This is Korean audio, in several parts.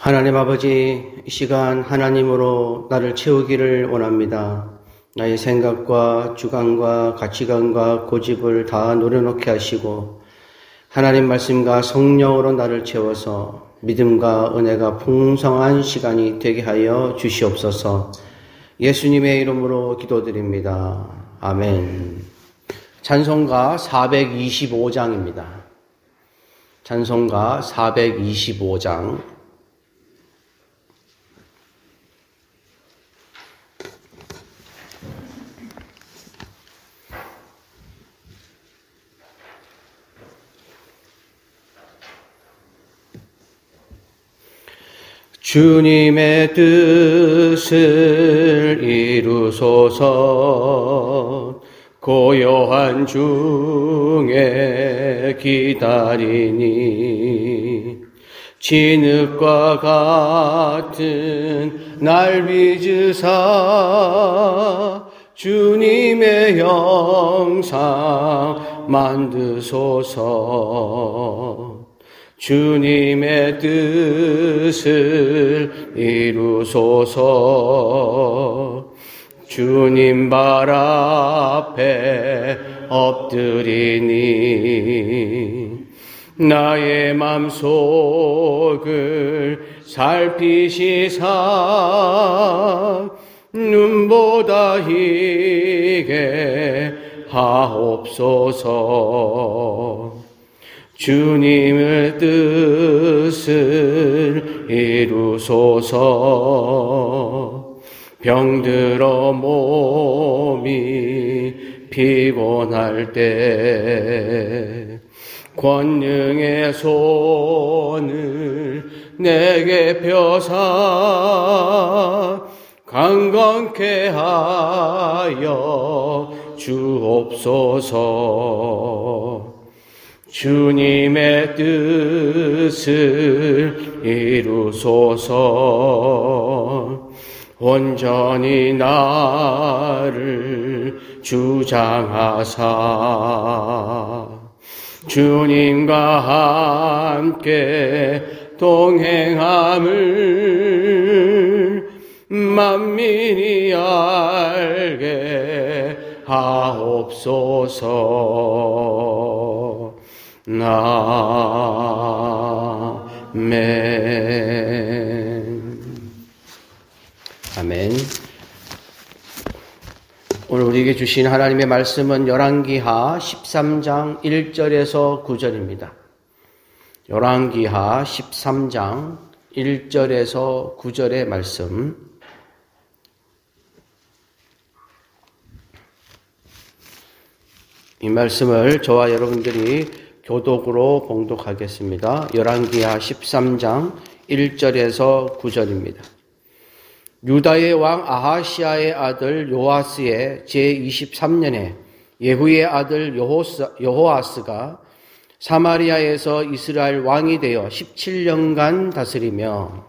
하나님 아버지, 이 시간 하나님으로 나를 채우기를 원합니다. 나의 생각과 주관과 가치관과 고집을 다 노려놓게 하시고 하나님 말씀과 성령으로 나를 채워서 믿음과 은혜가 풍성한 시간이 되게 하여 주시옵소서. 예수님의 이름으로 기도드립니다. 아멘. 찬송가 425장입니다. 찬송가 425장. 주님의 뜻을 이루소서. 고요한 중에 기다리니 진흙과 같은 날 빚으사 주님의 형상 만드소서. 주님의 뜻을 이루소서. 주님 발 앞에 엎드리니 나의 맘속을 살피시사 눈보다 희게 하옵소서. 주님의 뜻을 이루소서. 병들어 몸이 피곤할 때 권능의 손을 내게 펴사 강건케 하여 주옵소서. 주님의 뜻을 이루소서. 온전히 나를 주장하사 주님과 함께 동행함을 만민이 알게 하옵소서. 아멘. 아멘. 오늘 우리에게 주신 하나님의 말씀은 열왕기하 13장 1절에서 9절입니다. 열왕기하 13장 1절에서 9절의 말씀. 이 말씀을 저와 여러분들이 교독으로 봉독하겠습니다. 열왕기하 13장 1절에서 9절입니다. 유다의 왕 아하시아의 아들 요아스의 제23년에 예후의 아들 여호아스가 사마리아에서 이스라엘 왕이 되어 17년간 다스리며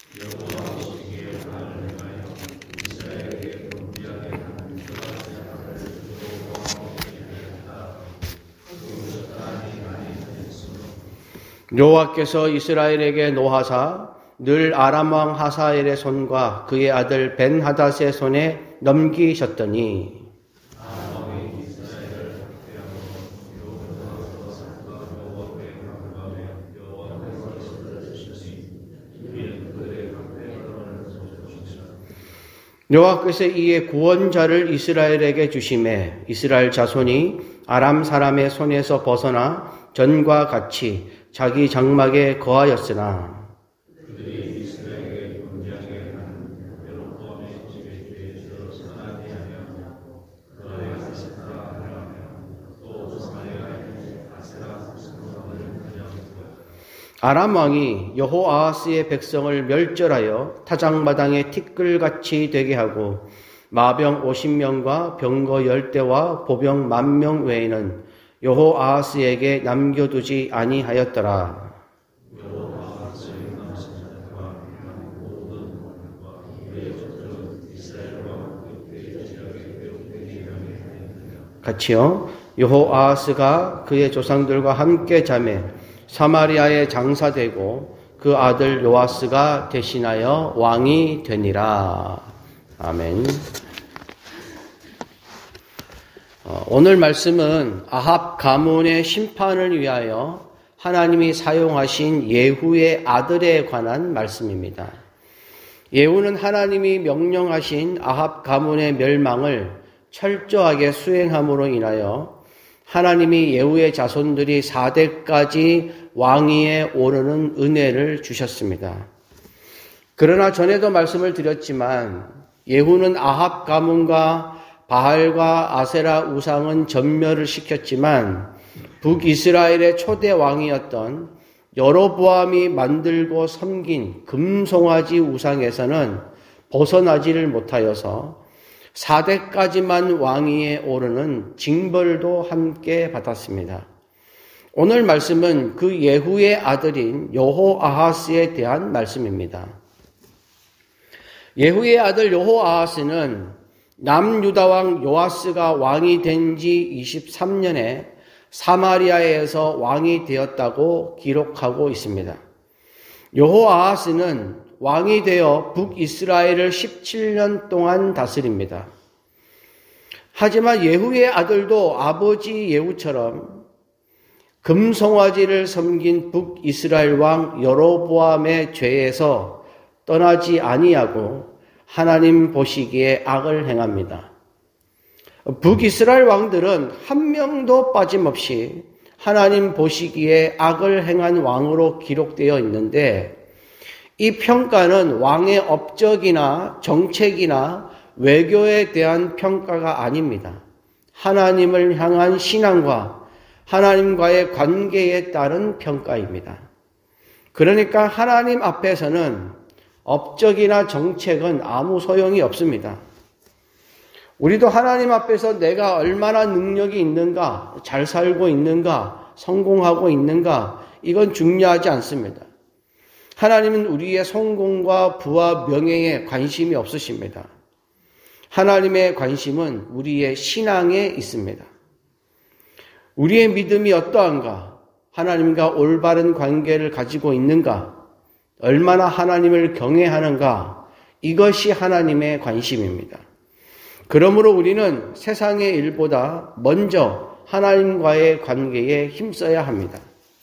여호와께서 이스라엘에게 노하사 늘 아람 왕 하사엘의 손과 그의 아들 벤하닷의 손에 넘기셨더니 여호와께서 이에 구원자를 이스라엘에게 주심에 이스라엘 자손이 아람 사람의 손에서 벗어나 전과 같이 자기 장막에 거하였으나 아람 왕이 여호아하스의 백성을 멸절하여 타작마당에 티끌같이 되게 하고 마병 50명과 병거 10대와 보병 10,000명 외에는 여호아하스에게 남겨두지 아니하였더라. 같이요. 여호아하스가 그의 조상들과 함께 자매 사마리아에 장사되고 그 아들 요아스가 대신하여 왕이 되니라. 아멘. 오늘 말씀은 아합 가문의 심판을 위하여 하나님이 사용하신 예후의 아들에 관한 말씀입니다. 예후는 하나님이 명령하신 아합 가문의 멸망을 철저하게 수행함으로 인하여 하나님이 예후의 자손들이 4대까지 왕위에 오르는 은혜를 주셨습니다. 그러나 전에도 말씀을 드렸지만 예후는 아합 가문과 바알과 아세라 우상은 전멸을 시켰지만 북이스라엘의 초대 왕이었던 여로보암이 만들고 섬긴 금송아지 우상에서는 벗어나지를 못하여서 4대까지만 왕위에 오르는 징벌도 함께 받았습니다. 오늘 말씀은 그 예후의 아들인 여호아하스에 대한 말씀입니다. 예후의 아들 여호아하스는 남유다 왕 요아스가 왕이 된 지 23년에 사마리아에서 왕이 되었다고 기록하고 있습니다. 여호아하스는 왕이 되어 북이스라엘을 17년 동안 다스립니다. 하지만 예후의 아들도 아버지 예후처럼 금송아지를 섬긴 북이스라엘 왕 여로보암의 죄에서 떠나지 아니하고 하나님 보시기에 악을 행합니다. 북이스라엘 왕들은 한 명도 빠짐없이 하나님 보시기에 악을 행한 왕으로 기록되어 있는데 이 평가는 왕의 업적이나 정책이나 외교에 대한 평가가 아닙니다. 하나님을 향한 신앙과 하나님과의 관계에 따른 평가입니다. 그러니까 하나님 앞에서는 업적이나 정책은 아무 소용이 없습니다. 우리도 하나님 앞에서 내가 얼마나 능력이 있는가, 잘 살고 있는가, 성공하고 있는가, 이건 중요하지 않습니다. 하나님은 우리의 성공과 부와 명예에 관심이 없으십니다. 하나님의 관심은 우리의 신앙에 있습니다. 우리의 믿음이 어떠한가, 하나님과 올바른 관계를 가지고 있는가, 얼마나 하나님을 경외하는가, 이것이 하나님의 관심입니다. 그러므로 우리는 세상의 일보다 먼저 하나님과의 관계에 힘써야 합니다.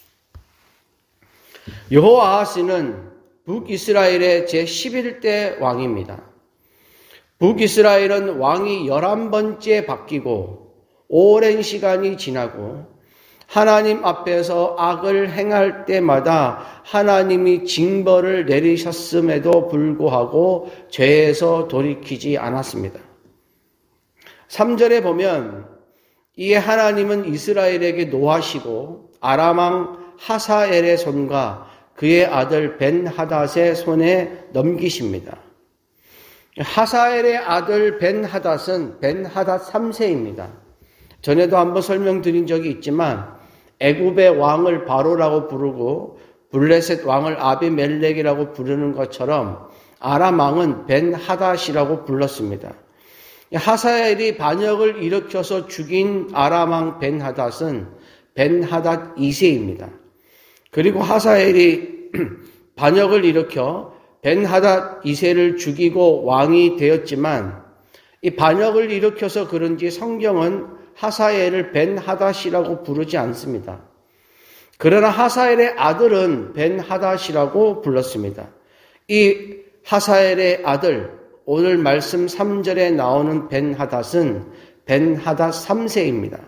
여호아하스는 북이스라엘의 제11대 왕입니다. 북이스라엘은 왕이 11번째 바뀌고 오랜 시간이 지나고 하나님 앞에서 악을 행할 때마다 하나님이 징벌을 내리셨음에도 불구하고 죄에서 돌이키지 않았습니다. 3절에 보면 이에 하나님은 이스라엘에게 노하시고 아람 왕 하사엘의 손과 그의 아들 벤하닷의 손에 넘기십니다. 하사엘의 아들 벤하닷은 벤하닷 3세입니다. 전에도 한번 설명드린 적이 있지만 애굽의 왕을 바로라고 부르고 블레셋 왕을 아비멜렉이라고 부르는 것처럼 아람 왕은 벤하닷이라고 불렀습니다. 하사엘이 반역을 일으켜서 죽인 아람 왕 벤하닷은 벤하닷 2세입니다. 그리고 하사엘이 반역을 일으켜 벤하닷 2세를 죽이고 왕이 되었지만 이 반역을 일으켜서 그런지 성경은 하사엘을 벤하닷이라고 부르지 않습니다. 그러나 하사엘의 아들은 벤하닷이라고 불렀습니다. 이 하사엘의 아들, 오늘 말씀 3절에 나오는 벤하닷은 벤하닷 3세입니다.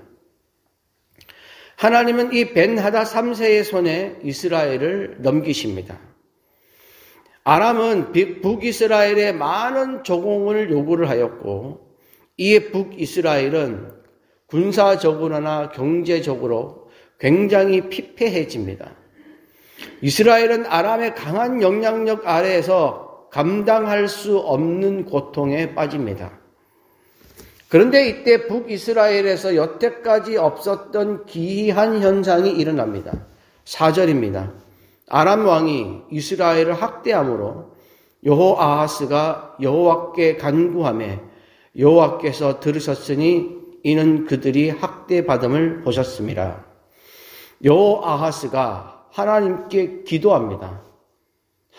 하나님은 이 벤하닷 3세의 손에 이스라엘을 넘기십니다. 아람은 북이스라엘에 많은 조공을 요구를 하였고 이에 북이스라엘은 군사적으로나 경제적으로 굉장히 피폐해집니다. 이스라엘은 아람의 강한 영향력 아래에서 감당할 수 없는 고통에 빠집니다. 그런데 이때 북이스라엘에서 여태까지 없었던 기이한 현상이 일어납니다. 4절입니다. 아람 왕이 이스라엘을 학대함으로 여호아하스가 여호와께 간구하매 여호와께서 들으셨으니 이는 그들이 학대받음을 보셨습니다. 여호아하스가 하나님께 기도합니다.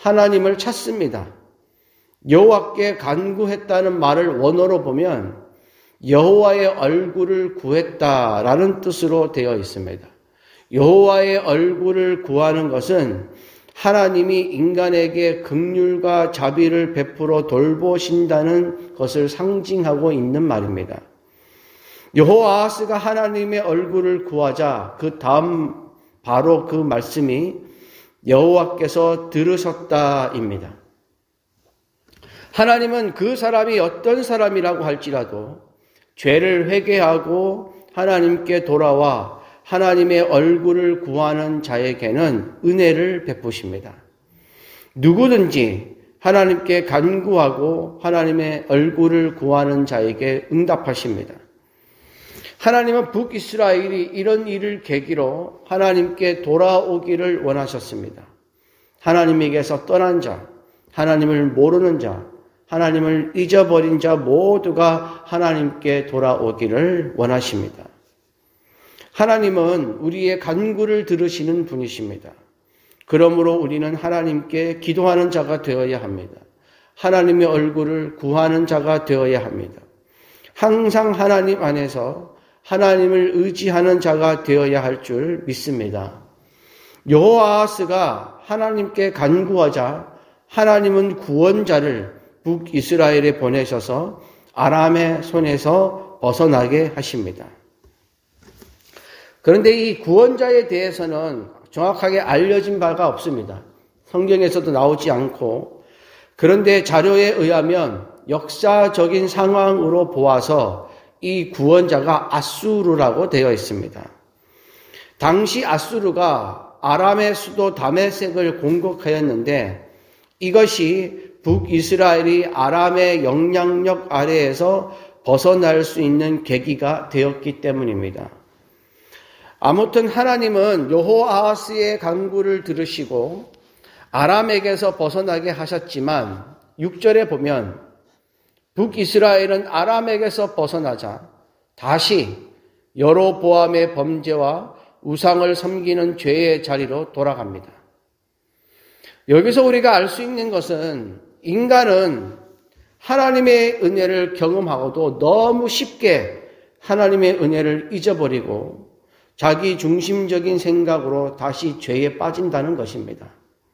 하나님을 찾습니다. 여호와께 간구했다는 말을 원어로 보면 여호와의 얼굴을 구했다라는 뜻으로 되어 있습니다. 여호와의 얼굴을 구하는 것은 하나님이 인간에게 긍휼과 자비를 베풀어 돌보신다는 것을 상징하고 있는 말입니다. 여호아하스가 하나님의 얼굴을 구하자 그 다음 바로 그 말씀이 여호와께서 들으셨다입니다. 하나님은 그 사람이 어떤 사람이라고 할지라도 죄를 회개하고 하나님께 돌아와 하나님의 얼굴을 구하는 자에게는 은혜를 베푸십니다. 누구든지 하나님께 간구하고 하나님의 얼굴을 구하는 자에게 응답하십니다. 하나님은 북이스라엘이 이런 일을 계기로 하나님께 돌아오기를 원하셨습니다. 하나님에게서 떠난 자, 하나님을 모르는 자, 하나님을 잊어버린 자 모두가 하나님께 돌아오기를 원하십니다. 하나님은 우리의 간구를 들으시는 분이십니다. 그러므로 우리는 하나님께 기도하는 자가 되어야 합니다. 하나님의 얼굴을 구하는 자가 되어야 합니다. 항상 하나님 안에서 하나님을 의지하는 자가 되어야 할 줄 믿습니다. 여호아하스가 하나님께 간구하자 하나님은 구원자를 북이스라엘에 보내셔서 아람의 손에서 벗어나게 하십니다. 그런데 이 구원자에 대해서는 정확하게 알려진 바가 없습니다. 성경에서도 나오지 않고, 그런데 자료에 의하면 역사적인 상황으로 보아서 이 구원자가 아수르라고 되어 있습니다. 당시 아수르가 아람의 수도 다메섹을 공격하였는데 이것이 북이스라엘이 아람의 영향력 아래에서 벗어날 수 있는 계기가 되었기 때문입니다. 아무튼 하나님은 여호아하스의 간구를 들으시고 아람에게서 벗어나게 하셨지만 6절에 보면 북이스라엘은 아람에게서 벗어나자 다시 여로보암의 범죄와 우상을 섬기는 죄의 자리로 돌아갑니다. 여기서 우리가 알 수 있는 것은 인간은 하나님의 은혜를 경험하고도 너무 쉽게 하나님의 은혜를 잊어버리고 자기 중심적인 생각으로 다시 죄에 빠진다는 것입니다.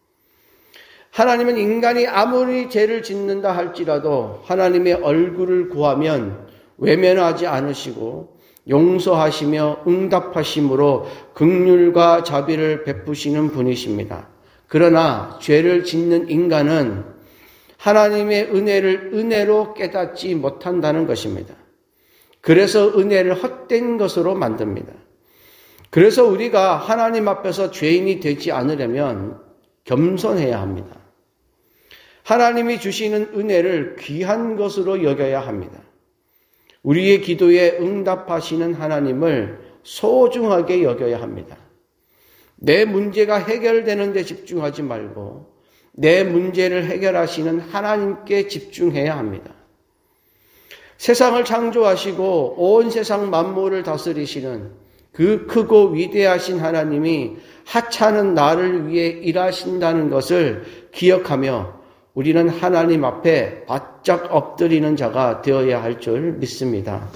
하나님은 인간이 아무리 죄를 짓는다 할지라도 하나님의 얼굴을 구하면 외면하지 않으시고 용서하시며 응답하심으로 긍휼과 자비를 베푸시는 분이십니다. 그러나 죄를 짓는 인간은 하나님의 은혜를 은혜로 깨닫지 못한다는 것입니다. 그래서 은혜를 헛된 것으로 만듭니다. 그래서 우리가 하나님 앞에서 죄인이 되지 않으려면 겸손해야 합니다. 하나님이 주시는 은혜를 귀한 것으로 여겨야 합니다. 우리의 기도에 응답하시는 하나님을 소중하게 여겨야 합니다. 내 문제가 해결되는 데 집중하지 말고 내 문제를 해결하시는 하나님께 집중해야 합니다. 세상을 창조하시고 온 세상 만물을 다스리시는 그 크고 위대하신 하나님이 하찮은 나를 위해 일하신다는 것을 기억하며 우리는 하나님 앞에 바짝 엎드리는 자가 되어야 할 줄 믿습니다.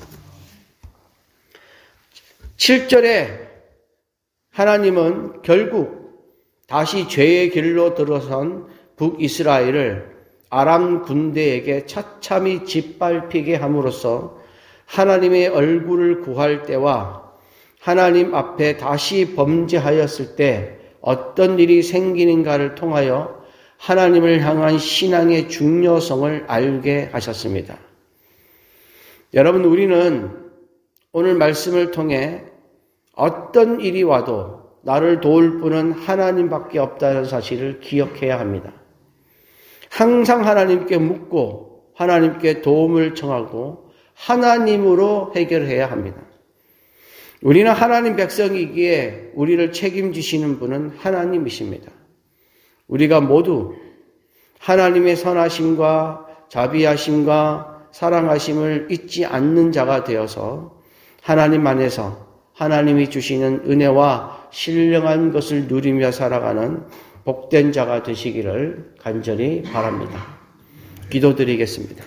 7절에 하나님은 결국 다시 죄의 길로 들어선 북이스라엘을 아람 군대에게 처참히 짓밟히게 함으로써 하나님의 얼굴을 구할 때와 하나님 앞에 다시 범죄하였을 때 어떤 일이 생기는가를 통하여 하나님을 향한 신앙의 중요성을 알게 하셨습니다. 여러분, 우리는 오늘 말씀을 통해 어떤 일이 와도 나를 도울 분은 하나님밖에 없다는 사실을 기억해야 합니다. 항상 하나님께 묻고 하나님께 도움을 청하고 하나님으로 해결해야 합니다. 우리는 하나님 백성이기에 우리를 책임지시는 분은 하나님이십니다. 우리가 모두 하나님의 선하심과 자비하심과 사랑하심을 잊지 않는 자가 되어서 하나님 안에서 하나님이 주시는 은혜와 신령한 것을 누리며 살아가는 복된 자가 되시기를 간절히 바랍니다. 기도드리겠습니다.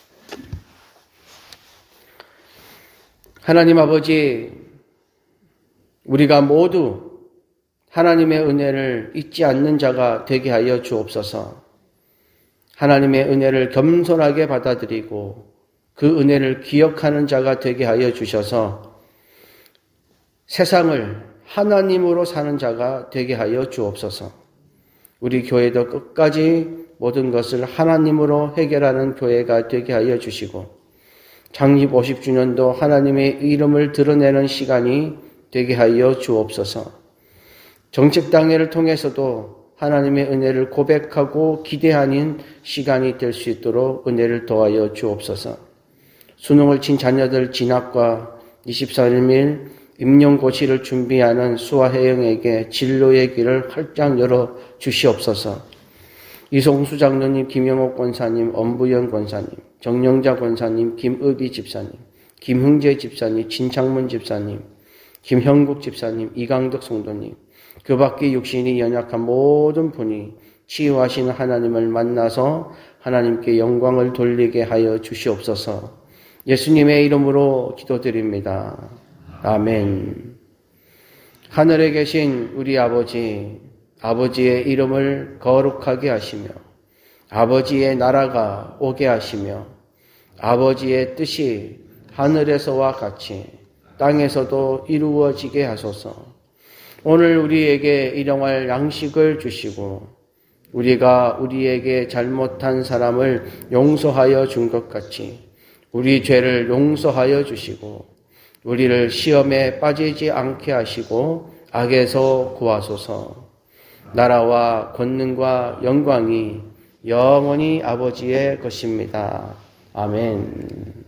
하나님 아버지, 우리가 모두 하나님의 은혜를 잊지 않는 자가 되게 하여 주옵소서. 하나님의 은혜를 겸손하게 받아들이고 그 은혜를 기억하는 자가 되게 하여 주셔서 세상을 하나님으로 사는 자가 되게 하여 주옵소서. 우리 교회도 끝까지 모든 것을 하나님으로 해결하는 교회가 되게 하여 주시고 창립 50주년도 하나님의 이름을 드러내는 시간이 되게 하여 주옵소서. 정책당회를 통해서도 하나님의 은혜를 고백하고 기대하는 시간이 될 수 있도록 은혜를 더하여 주옵소서. 수능을 친 자녀들 진학과 23일 임용고시를 준비하는 수아혜영에게 진로의 길을 활짝 열어 주시옵소서. 이송수 장로님, 김영옥 권사님, 엄부연 권사님, 정영자 권사님, 김의비 집사님, 김흥재 집사님, 진창문 집사님, 김형국 집사님, 이강덕 성도님, 그 밖에 육신이 연약한 모든 분이 치유하시는 하나님을 만나서 하나님께 영광을 돌리게 하여 주시옵소서. 예수님의 이름으로 기도드립니다. 아멘. 하늘에 계신 우리 아버지, 아버지의 이름을 거룩하게 하시며 아버지의 나라가 오게 하시며 아버지의 뜻이 하늘에서와 같이 땅에서도 이루어지게 하소서. 오늘 우리에게 일용할 양식을 주시고 우리가 우리에게 잘못한 사람을 용서하여 준 것 같이 우리 죄를 용서하여 주시고 우리를 시험에 빠지지 않게 하시고 악에서 구하소서. 나라와 권능과 영광이 영원히 아버지의 것입니다. 아멘.